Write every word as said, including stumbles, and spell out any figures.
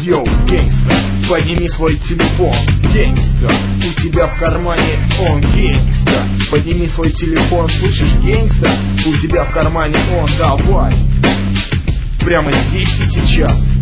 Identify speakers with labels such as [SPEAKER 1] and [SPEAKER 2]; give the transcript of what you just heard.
[SPEAKER 1] Йоу, гейнгста, подними свой телефон. Гейнгста, у тебя в кармане он. Гейнгста, подними свой телефон. Слышишь, гейнгста, у тебя в кармане он. Давай, прямо здесь и сейчас